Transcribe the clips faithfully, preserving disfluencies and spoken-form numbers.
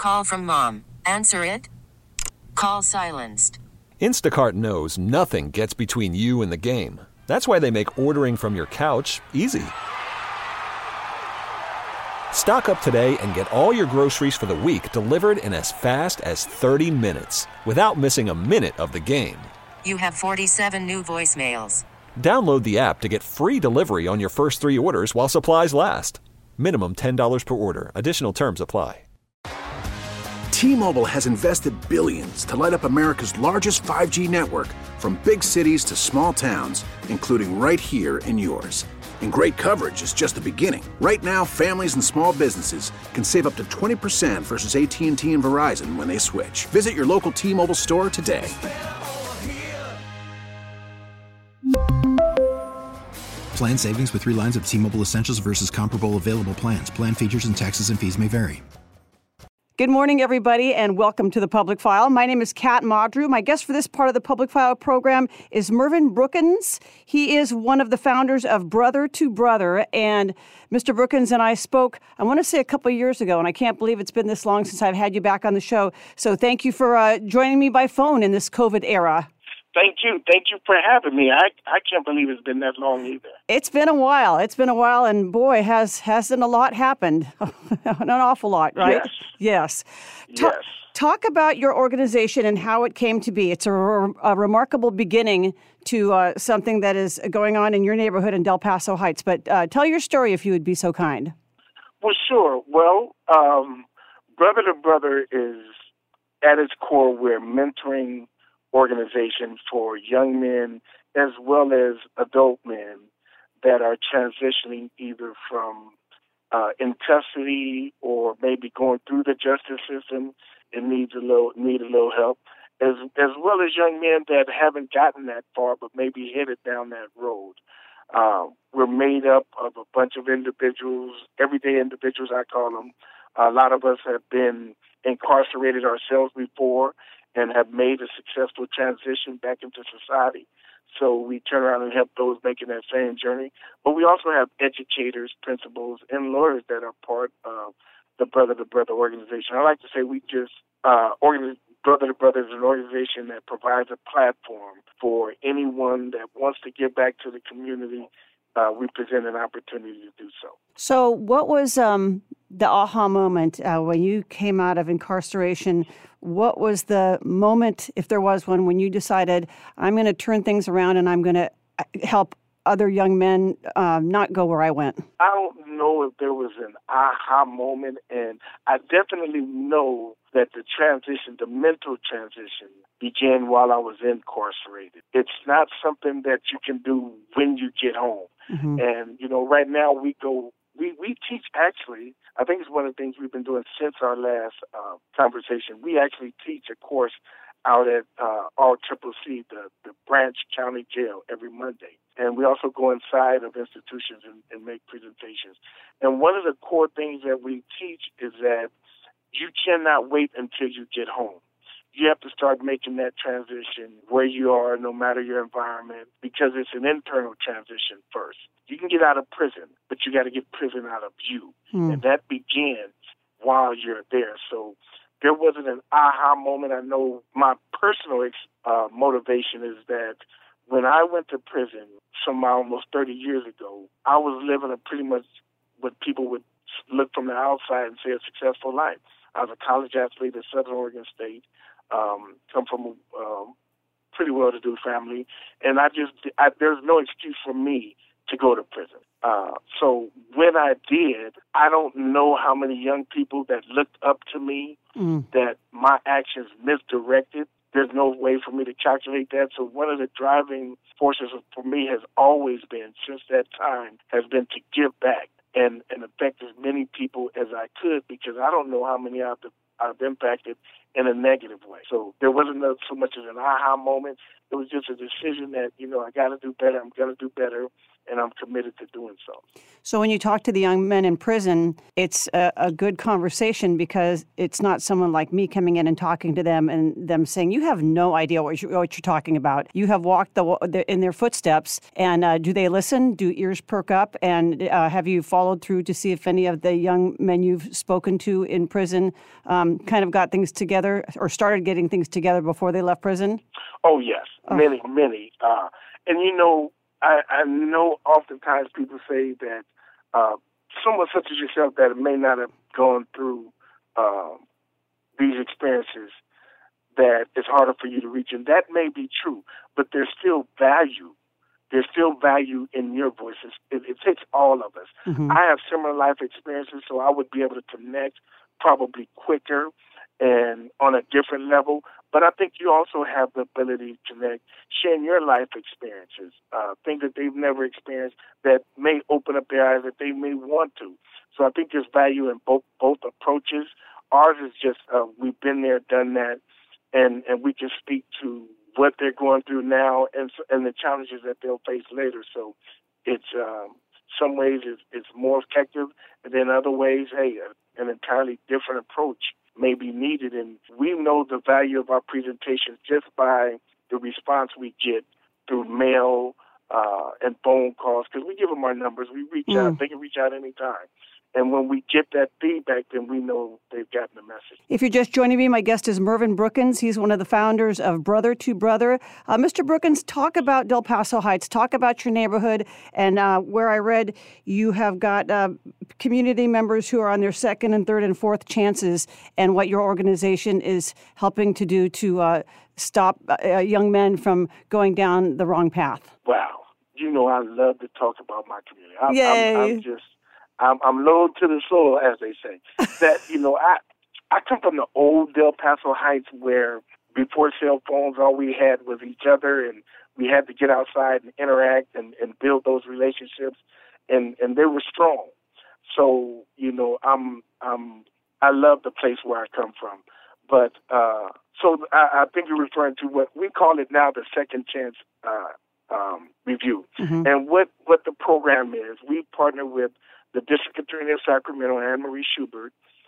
Call from mom. Answer it. Call silenced. Instacart knows nothing gets between you and the game. That's why they make ordering from your couch easy. Stock up today and get all your groceries for the week delivered in as fast as thirty minutes without missing a minute of the game. You have forty-seven new voicemails. Download the app to get free delivery on your first three orders while supplies last. Minimum ten dollars per order. Additional terms apply. T-Mobile has invested billions to light up America's largest five G network, from big cities to small towns, including right here in yours. And great coverage is just the beginning. Right now, families and small businesses can save up to twenty percent versus A T and T and Verizon when they switch. Visit your local T-Mobile store today. Plan savings with three lines of T-Mobile Essentials versus comparable available plans. Plan features and taxes and fees may vary. Good morning, everybody, and welcome to the Public File. My name is Kat Modrew. My guest for this part of the Public File program is Mervyn Brookins. He is one of the founders of Brother to Brother, and Mister Brookins and I spoke, I want to say a couple of years ago, and I can't believe it's been this long since I've had you back on the show. So thank you for uh, joining me by phone in this COVID era. Thank you. Thank you for having me. I, I can't believe it's been that long either. It's been a while. It's been a while, and boy, has hasn't a lot happened. An awful lot, right? Yes. Yes. Ta- yes. Talk about your organization and how it came to be. It's a, re- a remarkable beginning to uh, something that is going on in your neighborhood in Del Paso Heights. But uh, tell your story if you would be so kind. Well, sure. Well, um, Brother to Brother is, at its core, we're mentoring organization for young men as well as adult men that are transitioning either from uh, in custody or maybe going through the justice system and needs a little need a little help, as as well as young men that haven't gotten that far but maybe headed down that road. Uh, we're made up of a bunch of individuals, everyday individuals I call them. A lot of us have been incarcerated ourselves before and have made a successful transition back into society. So we turn around and help those making that same journey. But we also have educators, principals, and lawyers that are part of the Brother to Brother organization. I like to say we just, uh, organi- Brother to Brother is an organization that provides a platform for anyone that wants to give back to the community. Uh, we present an opportunity to do so. So what was um, the aha moment uh, when you came out of incarceration? What was the moment, if there was one, when you decided, I'm going to turn things around and I'm going to help other young men uh, not go where I went? I don't know if there was an aha moment, and I definitely know that the transition, the mental transition, began while I was incarcerated. It's not something that you can do when you get home. Mm-hmm. And, you know, right now we go, we, we teach actually, I think it's one of the things we've been doing since our last uh, conversation. We actually teach a course out at uh, R C C C, the, the Branch County Jail, every Monday. And we also go inside of institutions and, and make presentations. And one of the core things that we teach is that you cannot wait until you get home. You have to start making that transition where you are, no matter your environment, because it's an internal transition first. You can get out of prison, but you got to get prison out of you. Hmm. And that begins while you're there. So there wasn't an aha moment. I know my personal uh, motivation is that when I went to prison some almost thirty years ago, I was living a pretty much what people would look from the outside and say a successful life. I was a college athlete at Southern Oregon State, um, come from a um, pretty well-to-do family, and I just I, there's no excuse for me to go to prison. Uh, so when I did, I don't know how many young people that looked up to me, mm. that my actions misdirected. There's no way for me to calculate that. So one of the driving forces for me has always been, since that time, has been to give back and, and affect as many people as I could, because I don't know how many I've, I've impacted in a negative way. So there wasn't so much as an aha moment. It was just a decision that, you know, I got to do better. I'm going to do better. and I'm committed to doing so. So when you talk to the young men in prison, it's a, a good conversation because it's not someone like me coming in and talking to them and them saying, you have no idea what you're, what you're talking about. You have walked the, the, in their footsteps. And uh, do they listen? Do ears perk up? And uh, have you followed through to see if any of the young men you've spoken to in prison um, kind of got things together or started getting things together before they left prison? Oh, yes. Oh. Many, many. Uh, and, you know, I, I know oftentimes people say that uh, someone such as yourself that may not have gone through uh, these experiences, that it's harder for you to reach. And that may be true, but there's still value. There's still value in your voices. It, it takes all of us. Mm-hmm. I have similar life experiences, so I would be able to connect probably quicker and on a different level. But I think you also have the ability to connect, sharing your life experiences, uh, things that they've never experienced that may open up their eyes that they may want to. So I think there's value in both both approaches. Ours is just uh, we've been there, done that, and, and we can speak to what they're going through now and and the challenges that they'll face later. So it's um, some ways it's, it's more effective, and then other ways, hey, an entirely different approach may be needed. And we know the value of our presentations just by the response we get through mail uh, and phone calls, because we give them our numbers. We reach mm. out. They can reach out anytime. And when we get that feedback, then we know they've gotten the message. If you're just joining me, my guest is Mervyn Brookins. He's one of the founders of Brother to Brother. Uh, Mister Brookins, talk about Del Paso Heights. Talk about your neighborhood. And uh, where I read you have got uh, community members who are on their second and third and fourth chances, and what your organization is helping to do to uh, stop uh, young men from going down the wrong path. Wow. You know, I love to talk about my community. I'm, Yay. I'm, I'm just... I'm, I'm low to the soil, as they say. That, you know, I I come from the old Del Paso Heights where before cell phones, all we had was each other, and we had to get outside and interact and, and build those relationships, and, and they were strong. So, you know, I'm I'm I love the place where I come from. But uh, so I, I think you're referring to what we call it now, the Second Chance uh, um, Review. Mm-hmm. And what, what the program is, we partner with the District Attorney of Sacramento, Anne Marie Schubert,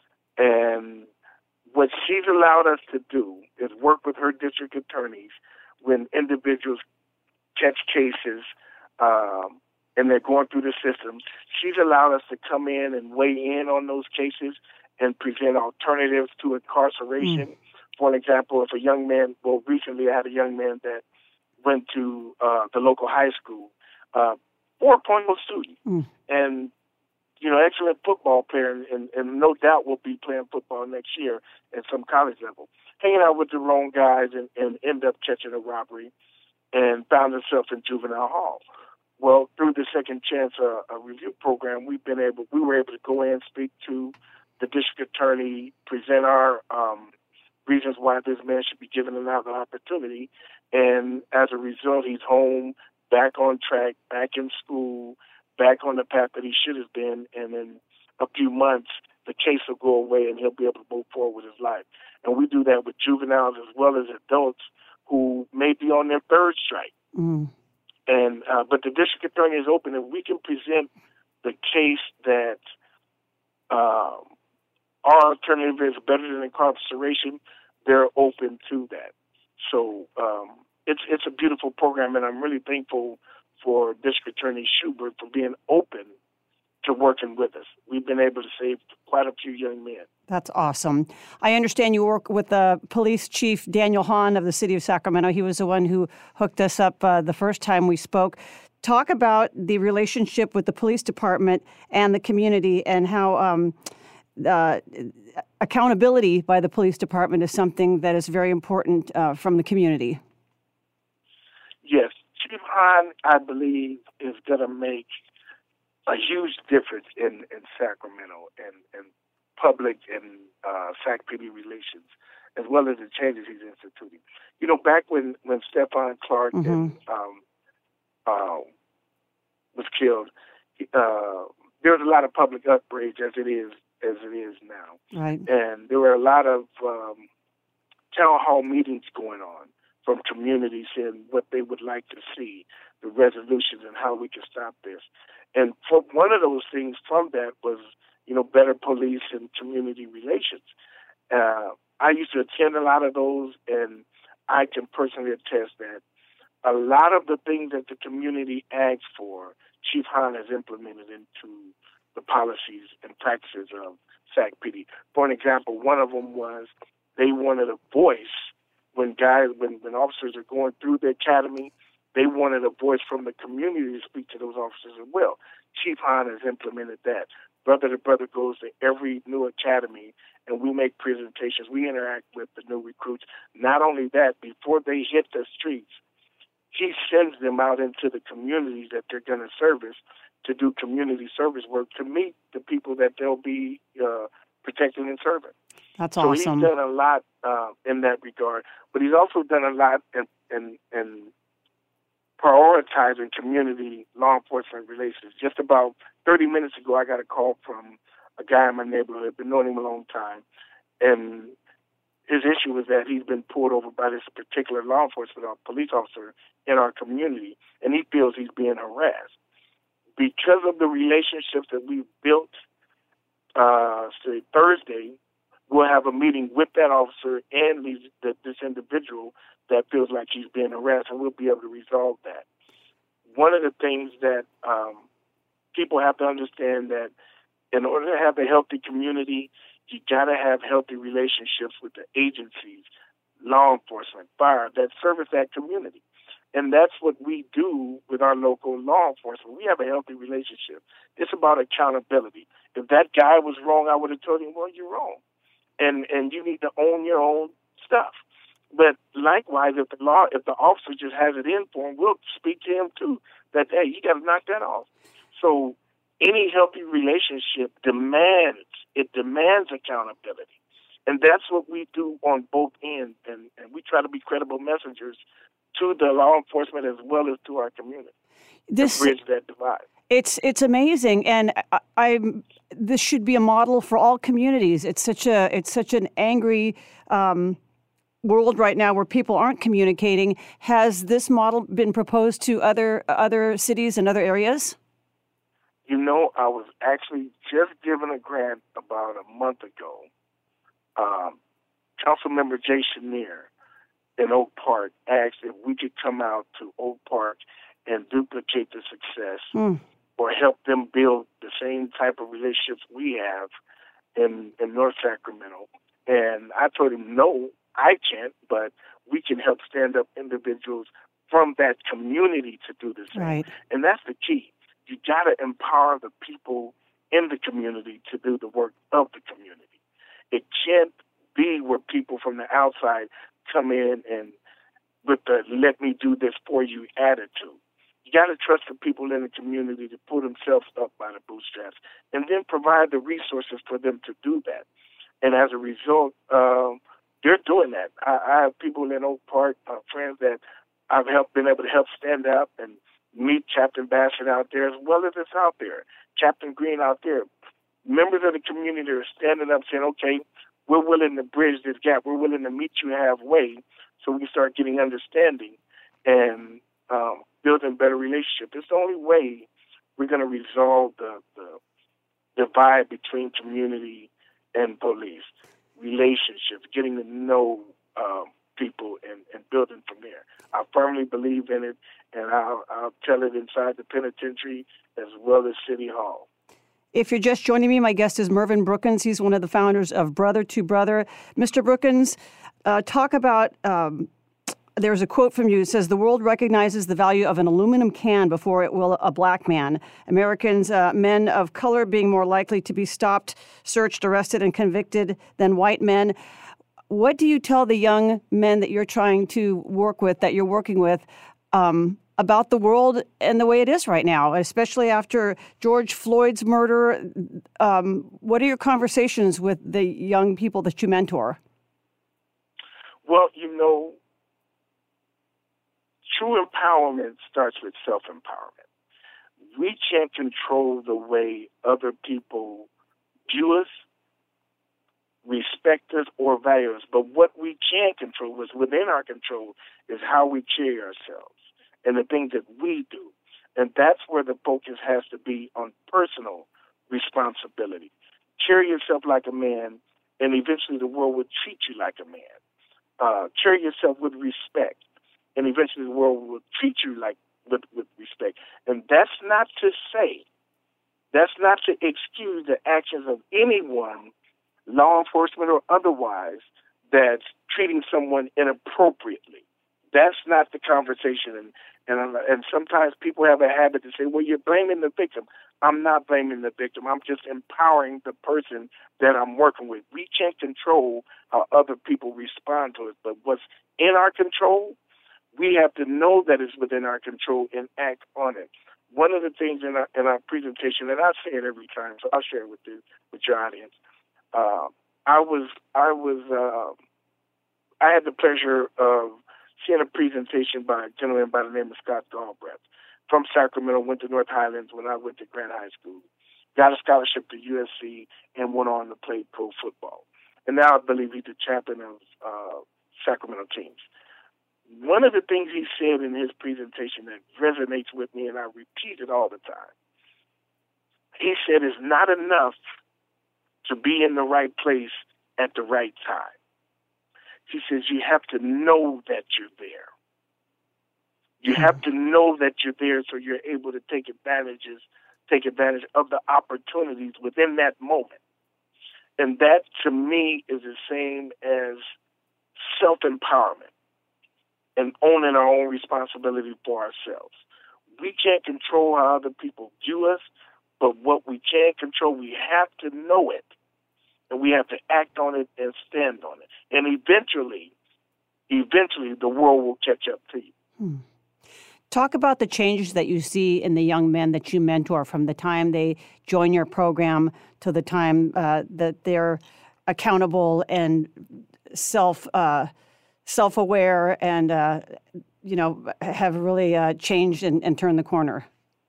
and what she's allowed us to do is work with her district attorneys when individuals catch cases um, and they're going through the system. She's allowed us to come in and weigh in on those cases and present alternatives to incarceration. Mm. For an example, if a young man, well, recently I had a young man that went to uh, the local high school, uh, four point oh student, mm. and you know, excellent football player, and, and no doubt will be playing football next year at some college level. Hanging out with the wrong guys and, and end up catching a robbery and found himself in juvenile hall. Well, through the Second Chance uh, a Review program, we've been able, we were able to go in, speak to the district attorney, present our um, reasons why this man should be given another opportunity, and as a result, he's home, back on track, back in school, back on the path that he should have been, and in a few months, the case will go away and he'll be able to move forward with his life. And we do that with juveniles as well as adults who may be on their third strike. Mm. And uh, but the district attorney is open, and we can present the case that um, our alternative is better than incarceration. They're open to that. So um, it's it's a beautiful program, and I'm really thankful for District Attorney Schubert for being open to working with us. We've been able to save quite a few young men. That's awesome. I understand you work with the police chief, Daniel Hahn of the city of Sacramento. He was the one who hooked us up uh, the first time we spoke. Talk about the relationship with the police department and the community, and how um, uh, accountability by the police department is something that is very important uh, from the community. Yes. Chief Hahn, I believe, is going to make a huge difference in, in Sacramento and, and public and uh, Sac P D relations, as well as the changes he's instituting. You know, back when, when Stephon Clark mm-hmm. and, um, uh, was killed, uh, there was a lot of public outrage, as it is as it is now. Right. And there were a lot of um, town hall meetings going on, from communities and what they would like to see, the resolutions and how we can stop this. And for one of those things from that was, you know, better police and community relations. Uh, I used to attend a lot of those, and I can personally attest that a lot of the things that the community asked for, Chief Hahn has implemented into the policies and practices of S A C P D. For an example, one of them was they wanted a voice when guys, when, when officers are going through the academy, they wanted a voice from the community to speak to those officers as well. Chief Hahn has implemented that. Brother to Brother goes to every new academy, and we make presentations. We interact with the new recruits. Not only that, before they hit the streets, he sends them out into the communities that they're going to service to do community service work to meet the people that they'll be uh, protecting and serving. That's so awesome. So he's done a lot uh, in that regard, but he's also done a lot in, in, in prioritizing community law enforcement relations. Just about thirty minutes ago, I got a call from a guy in my neighborhood. I've been knowing him a long time, and his issue was that he's been pulled over by this particular law enforcement or police officer in our community, and he feels he's being harassed. Because of the relationships that we've built, uh, say Thursday, we'll have a meeting with that officer and these, the, this individual that feels like he's being harassed, and we'll be able to resolve that. One of the things that um, people have to understand that in order to have a healthy community, you got to have healthy relationships with the agencies, law enforcement, fire, that service that community. And that's what we do with our local law enforcement. We have a healthy relationship. It's about accountability. If that guy was wrong, I would have told him, well, you're wrong. And and you need to own your own stuff. But likewise, if the law, if the officer just has it in for him, we'll speak to him too. That, hey, you got to knock that off. So any healthy relationship demands, it demands accountability. And that's what we do on both ends. And, and we try to be credible messengers to the law enforcement as well as to our community. This, to bridge that divide. It's it's amazing, and I, I this should be a model for all communities. It's such a it's such an angry um, world right now where people aren't communicating. Has this model been proposed to other other cities and other areas? You know, I was actually just given a grant about a month ago. Um, Councilmember Jay Chenier in Oak Park asked if we could come out to Oak Park and duplicate the success mm. or help them build the same type of relationships we have in, in North Sacramento. And I told him, no, I can't, but we can help stand up individuals from that community to do the same. Right. And that's the key. You got to empower the people in the community to do the work of the community. It can't be where people from the outside come in and with the let me do this for you attitude. You got to trust the people in the community to pull themselves up by the bootstraps and then provide the resources for them to do that. And as a result, um, they're doing that. I, I have people in Oak Park, uh, friends that I've helped, been able to help stand up and meet Captain Bassett out there as well as it's out there, Captain Green out there. Members of the community are standing up saying, okay, we're willing to bridge this gap. We're willing to meet you halfway so we start getting understanding and um, building better relationships. It's the only way we're going to resolve the, the divide between community and police, relationships, getting to know um, people and, and building from there. I firmly believe in it, and I'll, I'll tell it inside the penitentiary as well as City Hall. If you're just joining me, my guest is Mervyn Brookins. He's one of the founders of Brother to Brother. Mister Brookins, uh, talk about, um, there's a quote from you. It says, the world recognizes the value of an aluminum can before it will a black man. Americans, uh, men of color being more likely to be stopped, searched, arrested, and convicted than white men. What do you tell the young men that you're trying to work with, that you're working with, um, about the world and the way it is right now, especially after George Floyd's murder? Um, what are your conversations with the young people that you mentor? Well, you know, true empowerment starts with self-empowerment. We can't control the way other people view us. respect us or value us. But what we can control, what's within our control, is how we carry ourselves and the things that we do. And that's where the focus has to be on personal responsibility. Carry yourself like a man, and eventually the world will treat you like a man. Uh, carry yourself with respect, and eventually the world will treat you like with, with respect. And that's not to say, that's not to excuse the actions of anyone, law enforcement or otherwise, that's treating someone inappropriately. That's not the conversation. And, and, and sometimes people have a habit to say, well, you're blaming the victim. I'm not blaming the victim. I'm just empowering the person that I'm working with. We can't control how other people respond to it, but what's in our control, we have to know that it's within our control and act on it. One of the things in our, in our presentation, and I say it every time, so I'll share it with you, with your audience. Uh, I was, I was, uh, I had the pleasure of seeing a presentation by a gentleman by the name of Scott Galbraith from Sacramento, went to North Highlands when I went to Grant High School, got a scholarship to U S C, and went on to play pro football. And now I believe he's the champion of uh, Sacramento teams. One of the things he said in his presentation that resonates with me, and I repeat it all the time, he said it's not enough to be in the right place at the right time. He says you have to know that you're there. You have to know that you're there so you're able to take advantages, take advantage of the opportunities within that moment. And that, to me, is the same as self-empowerment and owning our own responsibility for ourselves. We can't control how other people view us, but what we can control, we have to know it, and we have to act on it and stand on it. And eventually, eventually, the world will catch up to you. Hmm. Talk about the changes that you see in the young men that you mentor from the time they join your program to the time uh, that they're accountable and self uh, self-aware and uh, you know have really uh, changed and, and turned the corner.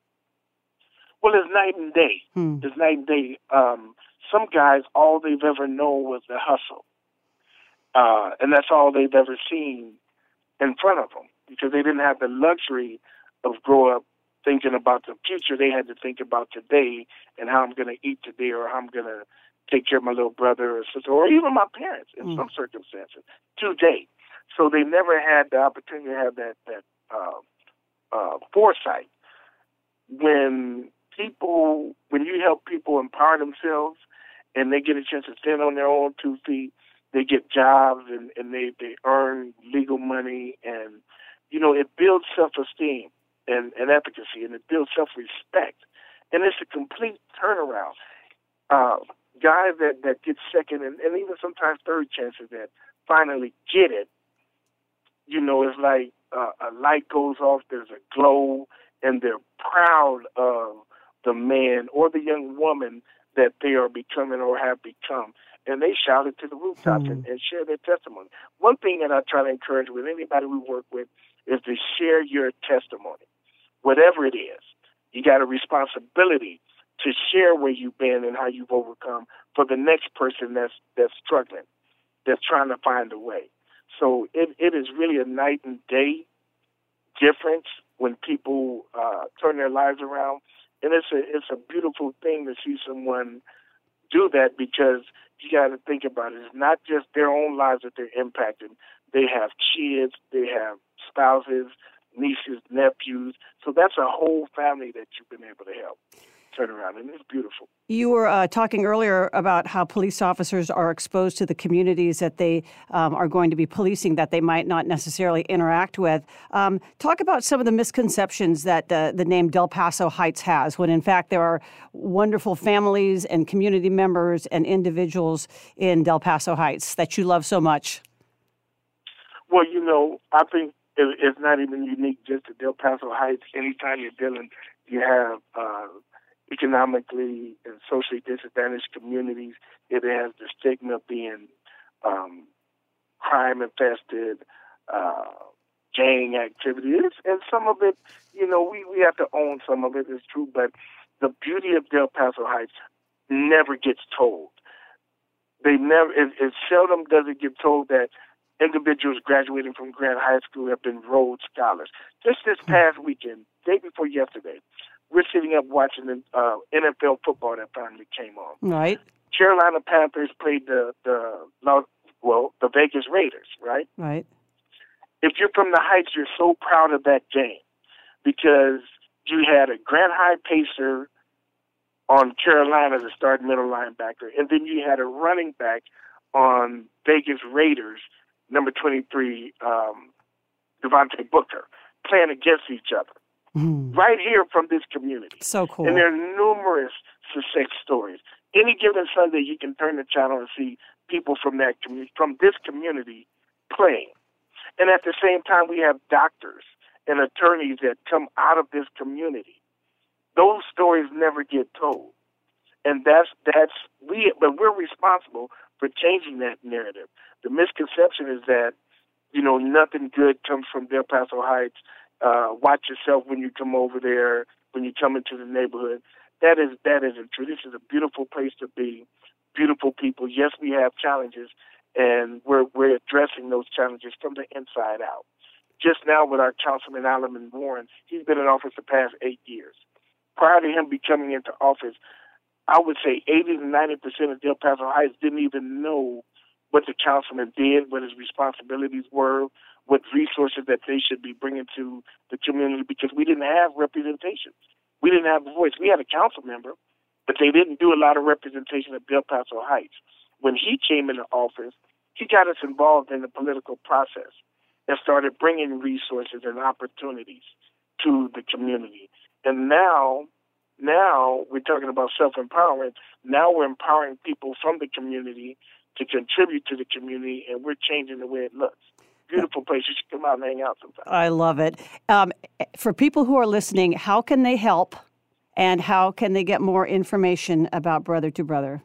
Well, it's night and day. Hmm. It's night and day. Um, some guys, all they've ever known was the hustle, uh, and that's all they've ever seen in front of them, because they didn't have the luxury of growing up thinking about the future. They had to think about today and how I'm going to eat today, or how I'm going to take care of my little brother or sister, or even my parents in mm. some circumstances, today. So they never had the opportunity to have that, that uh, uh, foresight. When people, when you help people empower themselves and they get a chance to stand on their own two feet, they get jobs and, and they, they earn legal money, and you know, it builds self-esteem and, and efficacy, and it builds self-respect. And it's a complete turnaround. Uh, guys that, that get second and, and even sometimes third chances that finally get it, you know, it's like uh, a light goes off, there's a glow, and they're proud of the man or the young woman that they are becoming or have become. And they shout it to the rooftops mm. and, and share their testimony. One thing that I try to encourage with anybody we work with is to share your testimony, whatever it is. You got a responsibility to share where you've been and how you've overcome for the next person that's that's struggling, that's trying to find a way. So it, it is really a night and day difference when people uh, turn their lives around. And it's a, it's a beautiful thing to see someone do that, because you got to think about it. It's not just their own lives that they're impacting. They have kids, they have spouses, nieces, nephews. So that's a whole family that you've been able to help turn around, and it's beautiful. You were uh, talking earlier about how police officers are exposed to the communities that they um, are going to be policing that they might not necessarily interact with. Um, talk about some of the misconceptions that uh, the name Del Paso Heights has, when in fact there are wonderful families and community members and individuals in Del Paso Heights that you love so much. Well, you know, I think it's not even unique just to Del Paso Heights. Anytime you're dealing, you have uh, economically and socially disadvantaged communities. It has the stigma of being um, crime-infested, uh, gang activities, and some of it, you know, we, we have to own some of it, it's true, but the beauty of Del Paso Heights never gets told. They never. It, it seldom does it get told that individuals graduating from Grant High School have been Rhodes Scholars. Just this past weekend, day before yesterday, we're sitting up watching the uh, N F L football that finally came on. Right. Carolina Panthers played the the well the Vegas Raiders. Right. Right. If you're from the Heights, you're so proud of that game because you had a Grant High Pacer on Carolina as a starting middle linebacker, and then you had a running back on Vegas Raiders, number twenty-three, um, Devontae Booker, playing against each other. Mm. Right here from this community. So cool. And there are numerous success stories. Any given Sunday, you can turn the channel and see people from that community, from this community playing. And at the same time, we have doctors and attorneys that come out of this community. Those stories never get told. And that's, that's, we, but we're responsible for changing that narrative. The misconception is that, you know, nothing good comes from Del Paso Heights. Uh, watch yourself when you come over there, when you come into the neighborhood. That is, that isn't true. This is a beautiful place to be, beautiful people. Yes, we have challenges, and we're, we're addressing those challenges from the inside out. Just now with our Councilman Alderman Warren, he's been in office the past eight years. Prior to him becoming into office, I would say eighty to ninety percent of Del Paso Heights didn't even know what the councilman did, what his responsibilities were, what resources that they should be bringing to the community, because we didn't have representation. We didn't have a voice. We had a council member, but they didn't do a lot of representation at Del Paso Heights. When he came into office, he got us involved in the political process and started bringing resources and opportunities to the community. And now, now we're talking about self-empowerment. Now we're empowering people from the community to contribute to the community, and we're changing the way it looks. Beautiful place. You should come out and hang out sometime. I love it. Um, for people who are listening, how can they help, and how can they get more information about Brother to Brother?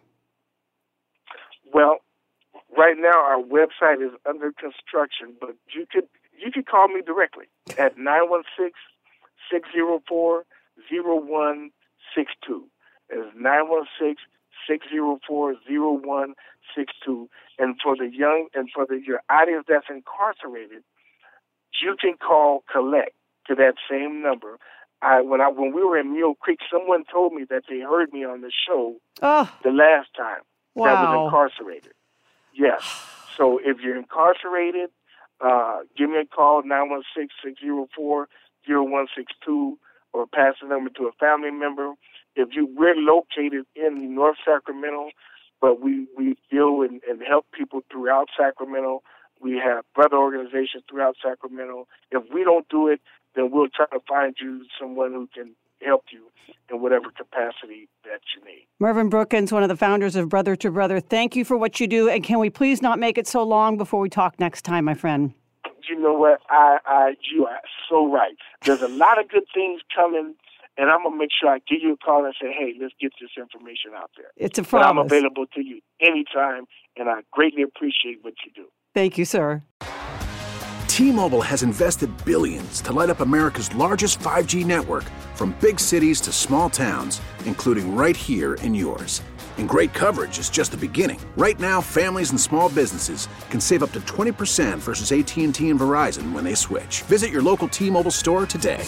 Well, right now our website is under construction, but you could you could call me directly at nine one six, six zero four, zero one six two. It's nine one six, six zero four, zero one six two. And for the young and for the your audience that's incarcerated, you can call collect to that same number. I when I when we were in Mule Creek, someone told me that they heard me on the show oh, the last time wow. that was incarcerated. Yes. So if you're incarcerated, uh, give me a call, nine one six, six zero four, zero one six two, or pass the number to a family member. If you, we're located in North Sacramento, but we, we deal and, and help people throughout Sacramento. We have brother organizations throughout Sacramento. If we don't do it, then we'll try to find you someone who can help you in whatever capacity that you need. Mervyn Brookins, one of the founders of Brother to Brother, thank you for what you do. And can we please not make it so long before we talk next time, my friend? You know what? I, I, you are so right. There's a lot of good things coming, and I'm going to make sure I give you a call and say, hey, let's get this information out there. It's a promise. But I'm available to you anytime, and I greatly appreciate what you do. Thank you, sir. T-Mobile has invested billions to light up America's largest five G network, from big cities to small towns, including right here in yours. And great coverage is just the beginning. Right now, families and small businesses can save up to twenty percent versus A T and T and Verizon when they switch. Visit your local T-Mobile store today.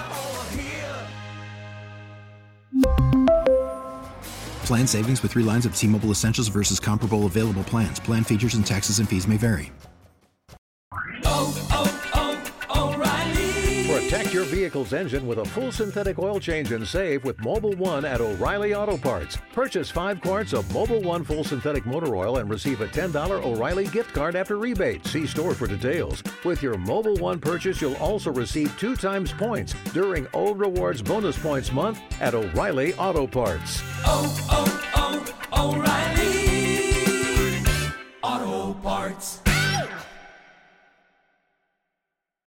Plan savings with three lines of T-Mobile Essentials versus comparable available plans. Plan features and taxes and fees may vary. Oh, oh, oh, O'Reilly. Protect your vehicle's engine with a full synthetic oil change and save with Mobil one at O'Reilly Auto Parts. Purchase five quarts of Mobil one full synthetic motor oil and receive a ten dollars O'Reilly gift card after rebate. See store for details. With your Mobil one purchase, you'll also receive two times points during O Rewards Bonus Points Month at O'Reilly Auto Parts. Oh, oh, oh, O'Reilly.